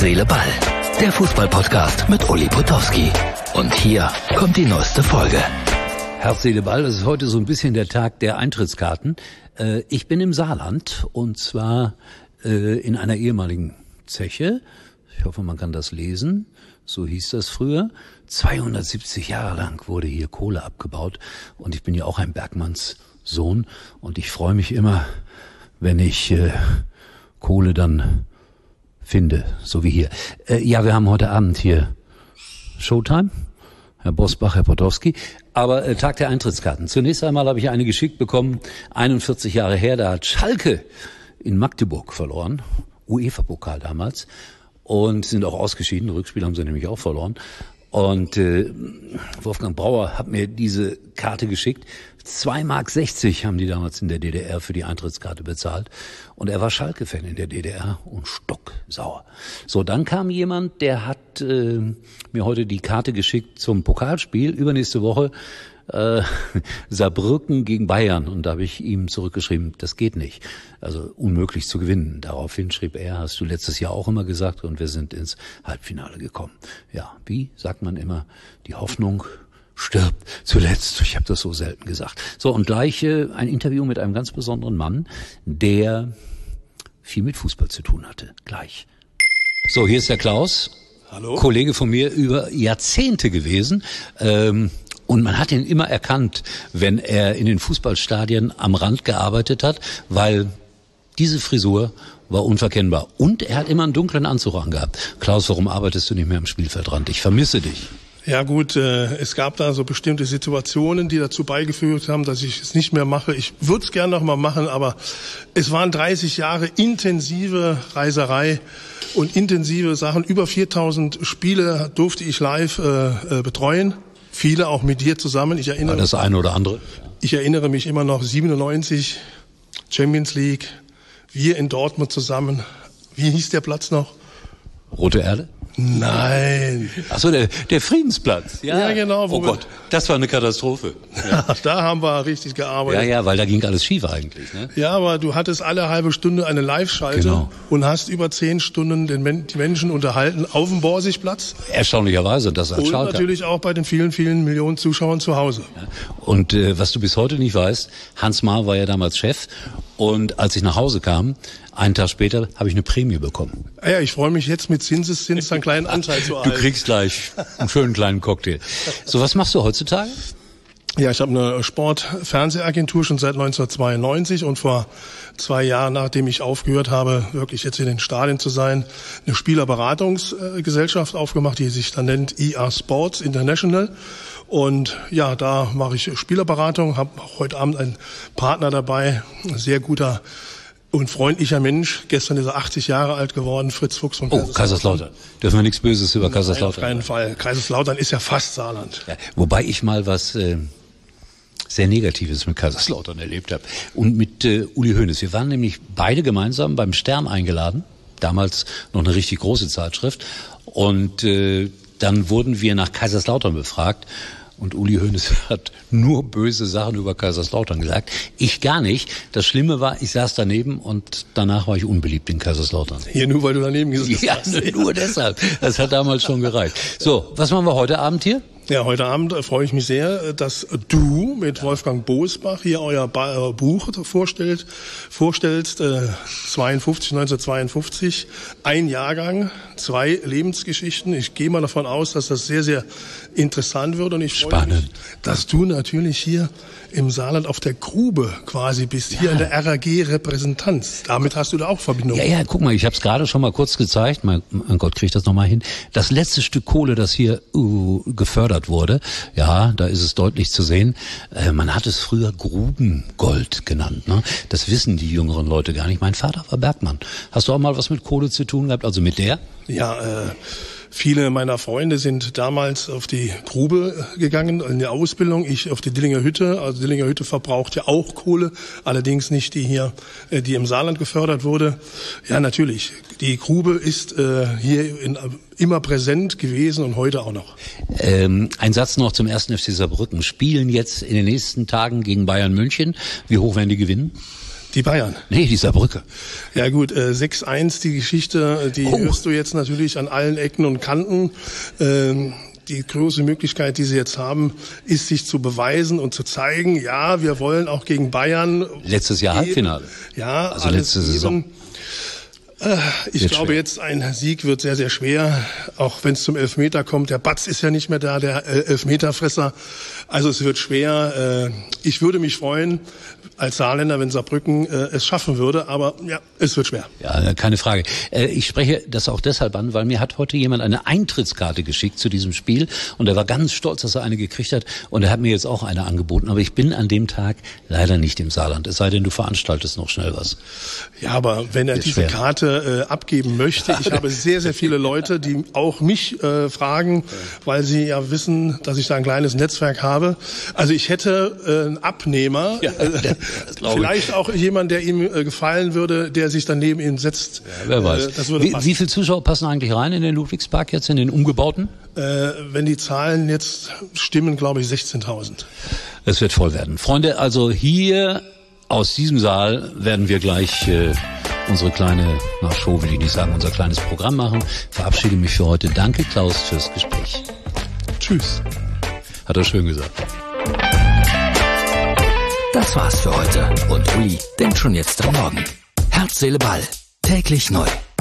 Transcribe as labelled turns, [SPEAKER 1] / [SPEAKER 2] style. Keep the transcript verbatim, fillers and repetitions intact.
[SPEAKER 1] Seele, Ball. Der Fußball-Podcast mit Uli Potowski. Und hier kommt die neueste Folge.
[SPEAKER 2] Herz, Seele, Ball, das ist heute so ein bisschen der Tag der Eintrittskarten. Äh, ich bin im Saarland und zwar äh, in einer ehemaligen Zeche. Ich hoffe, man kann das lesen. So hieß das früher. zweihundertsiebzig Jahre lang wurde hier Kohle abgebaut und ich bin ja auch ein Bergmannssohn und ich freue mich immer, wenn ich äh, Kohle dann finde, so wie hier. Äh, ja, wir haben heute Abend hier Showtime, Herr Bosbach, Herr Potowski, aber äh, Tag der Eintrittskarten. Zunächst einmal habe ich eine geschickt bekommen, einundvierzig Jahre her, da hat Schalke in Magdeburg verloren, UEFA-Pokal damals, und sind auch ausgeschieden, Rückspiel haben sie nämlich auch verloren. Und äh, Wolfgang Brauer hat mir diese Karte geschickt. zwei Mark sechzig haben die damals in der D D R für die Eintrittskarte bezahlt. Und er war Schalke-Fan in der D D R und stocksauer. So, dann kam jemand, der hat äh, mir heute die Karte geschickt zum Pokalspiel übernächste Woche. Äh, Saarbrücken gegen Bayern, und da habe ich ihm zurückgeschrieben, das geht nicht, also unmöglich zu gewinnen. Daraufhin schrieb er, hast du letztes Jahr auch immer gesagt, und wir sind ins Halbfinale gekommen. Ja, wie sagt man immer, die Hoffnung stirbt zuletzt. Ich habe das so selten gesagt. So, und gleich äh, ein Interview mit einem ganz besonderen Mann, der viel mit Fußball zu tun hatte. Gleich. So, hier ist der Klaus.
[SPEAKER 3] Hallo.
[SPEAKER 2] Kollege von mir über Jahrzehnte gewesen. Ähm, Und man hat ihn immer erkannt, wenn er in den Fußballstadien am Rand gearbeitet hat, weil diese Frisur war unverkennbar. Und er hat immer einen dunklen Anzug angehabt. Klaus, warum arbeitest du nicht mehr am Spielfeldrand? Ich vermisse dich.
[SPEAKER 3] Ja gut, äh, es gab da so bestimmte Situationen, die dazu beigeführt haben, dass ich es nicht mehr mache. Ich würde es gerne noch mal machen, aber es waren dreißig Jahre intensive Reiserei und intensive Sachen. Über viertausend Spiele durfte ich live äh, äh, betreuen. Viele auch mit dir zusammen. Ich erinnere,
[SPEAKER 2] war das eine oder andere?
[SPEAKER 3] Ich erinnere mich immer noch, siebenundneunzig, Champions League, wir in Dortmund zusammen. Wie hieß der Platz noch?
[SPEAKER 2] Rote Erde?
[SPEAKER 3] Nein.
[SPEAKER 2] Ach so, der, der Friedensplatz. Ja,
[SPEAKER 3] ja genau.
[SPEAKER 2] Oh Gott, das war eine Katastrophe.
[SPEAKER 3] Ja. Da haben wir richtig gearbeitet.
[SPEAKER 2] Ja, ja, weil da ging alles schief eigentlich. Ne?
[SPEAKER 3] Ja, aber du hattest alle halbe Stunde eine Live-Schalte
[SPEAKER 2] genau.
[SPEAKER 3] und hast über zehn Stunden den Men- die Menschen unterhalten auf dem Borsigplatz.
[SPEAKER 2] Erstaunlicherweise, das als
[SPEAKER 3] Und
[SPEAKER 2] Schalker.
[SPEAKER 3] natürlich auch bei den vielen, vielen Millionen Zuschauern zu Hause.
[SPEAKER 2] Ja. Und äh, was du bis heute nicht weißt, Hans Maar war ja damals Chef. Und als ich nach Hause kam, einen Tag später, habe ich eine Prämie bekommen.
[SPEAKER 3] Ah ja, ich freue mich jetzt mit Zinseszins einen kleinen Anteil zu erhalten.
[SPEAKER 2] Du kriegst gleich einen schönen kleinen Cocktail. So, was machst du heutzutage?
[SPEAKER 3] Ja, ich habe eine Sport-Fernsehagentur schon seit neunzehnhundertzweiundneunzig und vor zwei Jahren, nachdem ich aufgehört habe, wirklich jetzt in den Stadien zu sein, eine Spielerberatungsgesellschaft aufgemacht, die sich dann nennt E A Sports International. Und ja, da mache ich Spielerberatung, habe heute Abend einen Partner dabei, ein sehr guter und freundlicher Mensch. Gestern ist er achtzig Jahre alt geworden, Fritz Fuchs von
[SPEAKER 2] Kaiserslautern. Oh, Kaiserslautern. Dürfen wir nichts Böses über Kaiserslautern?
[SPEAKER 3] Nein, auf keinen Fall. Kaiserslautern ist ja fast Saarland.
[SPEAKER 2] Ja, wobei ich mal was äh, sehr Negatives mit Kaiserslautern erlebt habe. Und mit äh, Uli Hoeneß. Wir waren nämlich beide gemeinsam beim Stern eingeladen. Damals noch eine richtig große Zeitschrift. Und äh, dann wurden wir nach Kaiserslautern befragt. Und Uli Hoeneß hat nur böse Sachen über Kaiserslautern gesagt. Ich gar nicht. Das Schlimme war, ich saß daneben und danach war ich unbeliebt in Kaiserslautern.
[SPEAKER 3] Hier nur, weil du daneben gesessen
[SPEAKER 2] ja,
[SPEAKER 3] hast.
[SPEAKER 2] Ja, nur deshalb. Das hat damals schon gereicht. So, was machen wir heute Abend hier?
[SPEAKER 3] Ja, heute Abend freue ich mich sehr, dass du mit Wolfgang Bosbach hier euer ba- Buch vorstellt, vorstellst, äh, zweiundfünfzig, neunzehnhundertzweiundfünfzig, ein Jahrgang, zwei Lebensgeschichten. Ich gehe mal davon aus, dass das sehr, sehr interessant wird und ich freue
[SPEAKER 2] Spannend.
[SPEAKER 3] mich, dass du natürlich hier im Saarland auf der Grube quasi bist, hier
[SPEAKER 2] ja.
[SPEAKER 3] in der R A G-Repräsentanz. Damit hast du da auch Verbindung.
[SPEAKER 2] Ja, ja, guck mal, ich habe es gerade schon mal kurz gezeigt. Mein, mein Gott, krieg ich das nochmal hin. Das letzte Stück Kohle, das hier uh, gefördert wurde, ja, da ist es deutlich zu sehen. Äh, man hat es früher Grubengold genannt. Ne? Das wissen die jüngeren Leute gar nicht. Mein Vater war Bergmann. Hast du auch mal was mit Kohle zu tun gehabt, also mit der?
[SPEAKER 3] Ja, äh, viele meiner Freunde sind damals auf die Grube gegangen, in die Ausbildung. Ich auf die Dillinger Hütte. Also Dillinger Hütte verbraucht ja auch Kohle, allerdings nicht die hier, äh, die im Saarland gefördert wurde. Ja, natürlich. Die Grube ist äh, hier in, immer präsent gewesen und heute auch noch.
[SPEAKER 2] Ähm, ein Satz noch zum ersten F C Saarbrücken. Spielen jetzt in den nächsten Tagen gegen Bayern München. Wie hoch werden die gewinnen?
[SPEAKER 3] Die Bayern.
[SPEAKER 2] Nee, die Saarbrücker.
[SPEAKER 3] Ja gut, äh, sechs eins, die Geschichte, die oh. hörst du jetzt natürlich an allen Ecken und Kanten. Ähm, die große Möglichkeit, die sie jetzt haben, ist, sich zu beweisen und zu zeigen, ja, wir wollen auch gegen Bayern.
[SPEAKER 2] Letztes Jahr Halbfinale.
[SPEAKER 3] Ja,
[SPEAKER 2] also letzte Saison.
[SPEAKER 3] Ich glaube schwer. Jetzt, ein Sieg wird sehr, sehr schwer, auch wenn es zum Elfmeter kommt. Der Batz ist ja nicht mehr da, der Elfmeterfresser. Also es wird schwer. Ich würde mich freuen als Saarländer, wenn Saarbrücken es schaffen würde, aber ja, es wird schwer.
[SPEAKER 2] Ja, keine Frage. Ich spreche das auch deshalb an, weil mir hat heute jemand eine Eintrittskarte geschickt zu diesem Spiel und er war ganz stolz, dass er eine gekriegt hat und er hat mir jetzt auch eine angeboten. Aber ich bin an dem Tag leider nicht im Saarland, es sei denn, du veranstaltest noch schnell was.
[SPEAKER 3] Ja, aber wenn er diese schwer. Karte Äh, abgeben möchte. Ich habe sehr, sehr viele Leute, die auch mich äh, fragen, weil sie ja wissen, dass ich da ein kleines Netzwerk habe. Also ich hätte äh, einen Abnehmer, ja, äh, vielleicht auch jemand, der ihm äh, gefallen würde, der sich dann neben ihn setzt.
[SPEAKER 2] Ja, wer weiß. Äh, das würde wie, wie viele Zuschauer passen eigentlich rein in den Ludwigspark jetzt, in den umgebauten?
[SPEAKER 3] Äh, wenn die Zahlen jetzt stimmen, glaube ich sechzehntausend.
[SPEAKER 2] Es wird voll werden. Freunde, also hier aus diesem Saal werden wir gleich äh, unsere kleine, na Show will ich nicht sagen, unser kleines Programm machen. Verabschiede mich für heute. Danke, Klaus, fürs Gespräch.
[SPEAKER 3] Tschüss.
[SPEAKER 2] Hat er schön gesagt.
[SPEAKER 1] Das war's für heute. Und Uli denkt schon jetzt am Morgen. Herz, Seele, Ball. Täglich neu.